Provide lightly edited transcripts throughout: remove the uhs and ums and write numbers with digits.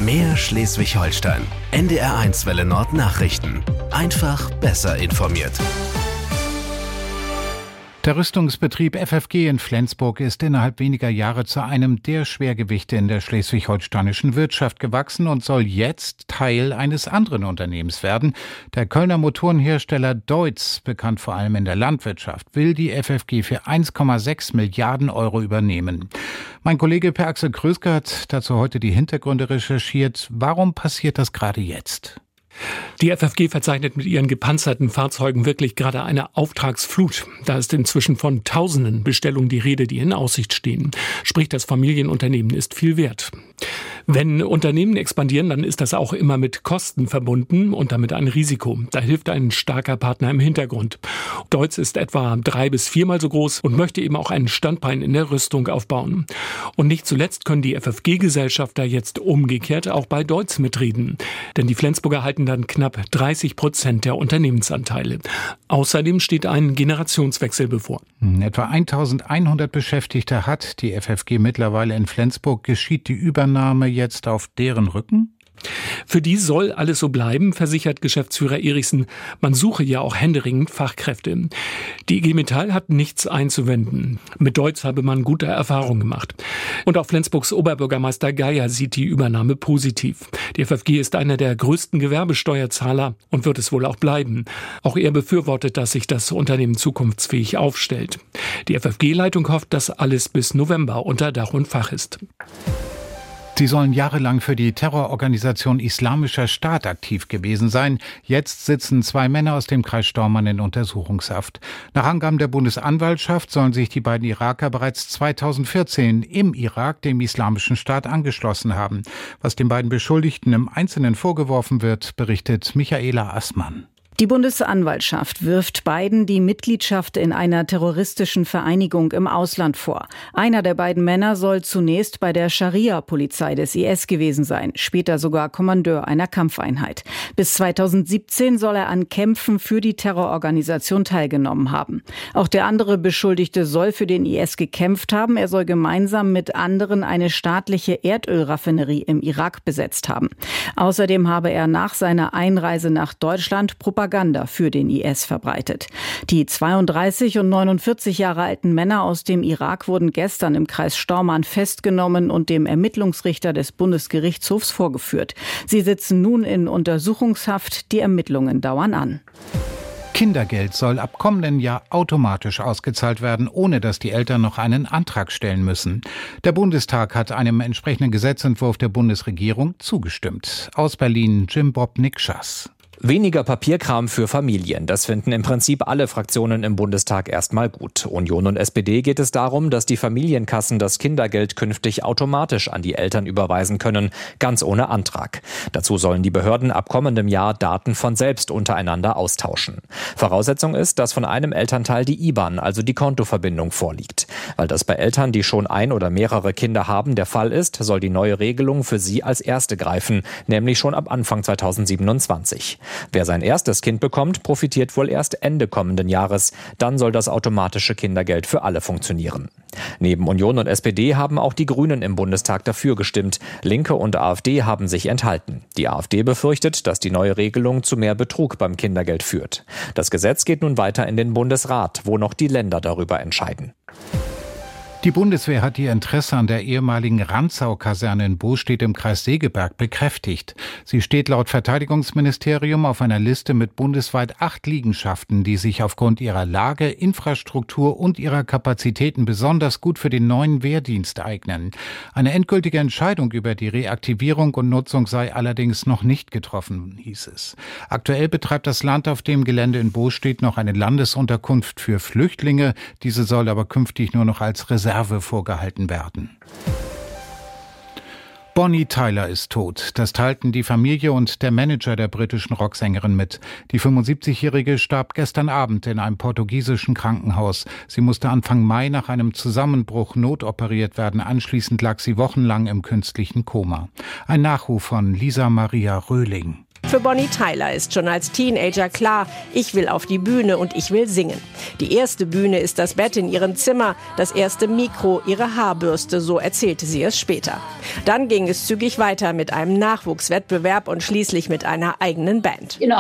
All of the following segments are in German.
Mehr Schleswig-Holstein. NDR1 Welle Nord Nachrichten. Einfach besser informiert. Der Rüstungsbetrieb FFG in Flensburg ist innerhalb weniger Jahre zu einem der Schwergewichte in der schleswig-holsteinischen Wirtschaft gewachsen und soll jetzt Teil eines anderen Unternehmens werden. Der Kölner Motorenhersteller Deutz, bekannt vor allem in der Landwirtschaft, will die FFG für 1,6 Milliarden Euro übernehmen. Mein Kollege Per Axel Kröske hat dazu heute die Hintergründe recherchiert. Warum passiert das gerade jetzt? Die FFG verzeichnet mit ihren gepanzerten Fahrzeugen wirklich gerade eine Auftragsflut. Da ist inzwischen von Tausenden Bestellungen die Rede, die in Aussicht stehen. Sprich, das Familienunternehmen ist viel wert. Wenn Unternehmen expandieren, dann ist das auch immer mit Kosten verbunden und damit ein Risiko. Da hilft ein starker Partner im Hintergrund. Deutz ist etwa 3- bis 4-mal so groß und möchte eben auch ein Standbein in der Rüstung aufbauen. Und nicht zuletzt können die FFG-Gesellschafter jetzt umgekehrt auch bei Deutz mitreden. Denn die Flensburger halten dann knapp 30% der Unternehmensanteile. Außerdem steht ein Generationswechsel bevor. Etwa 1100 Beschäftigte hat die FFG mittlerweile in Flensburg. Geschieht die Übernahme jetzt auf deren Rücken? Für die soll alles so bleiben, versichert Geschäftsführer Erichsen. Man suche ja auch händeringend Fachkräfte. Die IG Metall hat nichts einzuwenden. Mit Deutz habe man gute Erfahrungen gemacht. Und auch Flensburgs Oberbürgermeister Geier sieht die Übernahme positiv. Die FFG ist einer der größten Gewerbesteuerzahler und wird es wohl auch bleiben. Auch er befürwortet, dass sich das Unternehmen zukunftsfähig aufstellt. Die FFG-Leitung hofft, dass alles bis November unter Dach und Fach ist. Sie sollen jahrelang für die Terrororganisation Islamischer Staat aktiv gewesen sein. Jetzt sitzen 2 Männer aus dem Kreis Stormarn in Untersuchungshaft. Nach Angaben der Bundesanwaltschaft sollen sich die beiden Iraker bereits 2014 im Irak dem Islamischen Staat angeschlossen haben. Was den beiden Beschuldigten im Einzelnen vorgeworfen wird, berichtet Michaela Assmann. Die Bundesanwaltschaft wirft beiden die Mitgliedschaft in einer terroristischen Vereinigung im Ausland vor. Einer der beiden Männer soll zunächst bei der Scharia-Polizei des IS gewesen sein, später sogar Kommandeur einer Kampfeinheit. Bis 2017 soll er an Kämpfen für die Terrororganisation teilgenommen haben. Auch der andere Beschuldigte soll für den IS gekämpft haben. Er soll gemeinsam mit anderen eine staatliche Erdölraffinerie im Irak besetzt haben. Außerdem habe er nach seiner Einreise nach Deutschland Propaganda für den IS verbreitet. Die 32 und 49 Jahre alten Männer aus dem Irak wurden gestern im Kreis Stormarn festgenommen und dem Ermittlungsrichter des Bundesgerichtshofs vorgeführt. Sie sitzen nun in Untersuchungshaft. Die Ermittlungen dauern an. Kindergeld soll ab kommenden Jahr automatisch ausgezahlt werden, ohne dass die Eltern noch einen Antrag stellen müssen. Der Bundestag hat einem entsprechenden Gesetzentwurf der Bundesregierung zugestimmt. Aus Berlin Jim Bob Nikschas. Weniger Papierkram für Familien, das finden im Prinzip alle Fraktionen im Bundestag erstmal gut. Union und SPD geht es darum, dass die Familienkassen das Kindergeld künftig automatisch an die Eltern überweisen können, ganz ohne Antrag. Dazu sollen die Behörden ab kommendem Jahr Daten von selbst untereinander austauschen. Voraussetzung ist, dass von einem Elternteil die IBAN, also die Kontoverbindung, vorliegt. Weil das bei Eltern, die schon ein oder mehrere Kinder haben, der Fall ist, soll die neue Regelung für sie als erste greifen, nämlich schon ab Anfang 2027. Wer sein erstes Kind bekommt, profitiert wohl erst Ende kommenden Jahres. Dann soll das automatische Kindergeld für alle funktionieren. Neben Union und SPD haben auch die Grünen im Bundestag dafür gestimmt. Linke und AfD haben sich enthalten. Die AfD befürchtet, dass die neue Regelung zu mehr Betrug beim Kindergeld führt. Das Gesetz geht nun weiter in den Bundesrat, wo noch die Länder darüber entscheiden. Die Bundeswehr hat ihr Interesse an der ehemaligen Rantzau-Kaserne in Bostedt im Kreis Segeberg bekräftigt. Sie steht laut Verteidigungsministerium auf einer Liste mit bundesweit 8 Liegenschaften, die sich aufgrund ihrer Lage, Infrastruktur und ihrer Kapazitäten besonders gut für den neuen Wehrdienst eignen. Eine endgültige Entscheidung über die Reaktivierung und Nutzung sei allerdings noch nicht getroffen, hieß es. Aktuell betreibt das Land auf dem Gelände in Bostedt noch eine Landesunterkunft für Flüchtlinge. Diese soll aber künftig nur noch als Reserve vorgehalten werden. Bonnie Tyler ist tot. Das teilten die Familie und der Manager der britischen Rocksängerin mit. Die 75-Jährige starb gestern Abend in einem portugiesischen Krankenhaus. Sie musste Anfang Mai nach einem Zusammenbruch notoperiert werden. Anschließend lag sie wochenlang im künstlichen Koma. Ein Nachruf von Lisa Maria Röhling. Für Bonnie Tyler ist schon als Teenager klar, ich will auf die Bühne und ich will singen. Die erste Bühne ist das Bett in ihrem Zimmer, das erste Mikro, ihre Haarbürste, so erzählte sie es später. Dann ging es zügig weiter mit einem Nachwuchswettbewerb und schließlich mit einer eigenen Band. Ich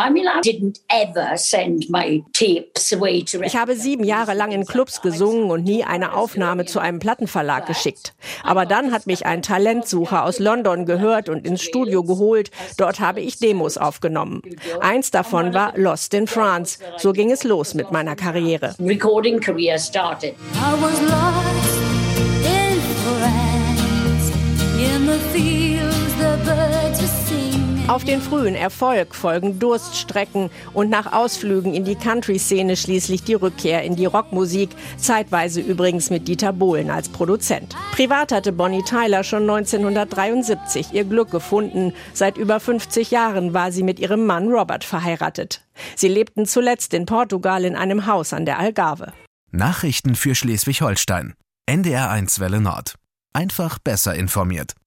habe 7 Jahre lang in Clubs gesungen und nie eine Aufnahme zu einem Plattenverlag geschickt. Aber dann hat mich ein Talentsucher aus London gehört und ins Studio geholt. Dort habe ich Demos aufgenommen. Eins davon war Lost in France. So ging es los mit meiner Karriere. Recording career started. I was lost in France, in the fields the birds were singing. Auf den frühen Erfolg folgen Durststrecken und nach Ausflügen in die Country-Szene schließlich die Rückkehr in die Rockmusik, zeitweise übrigens mit Dieter Bohlen als Produzent. Privat hatte Bonnie Tyler schon 1973 ihr Glück gefunden. Seit über 50 Jahren war sie mit ihrem Mann Robert verheiratet. Sie lebten zuletzt in Portugal in einem Haus an der Algarve. Nachrichten für Schleswig-Holstein. NDR 1 Welle Nord. Einfach besser informiert.